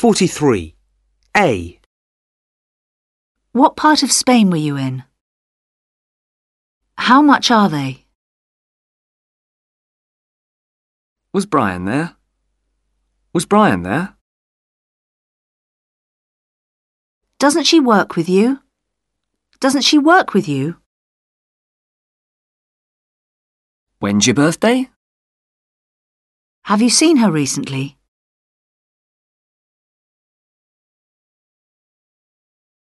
43. A. What part of Spain were you in? How much are they? Was Brian there? Was Brian there? Doesn't she work with you? Doesn't she work with you? When's your birthday? Have you seen her recently?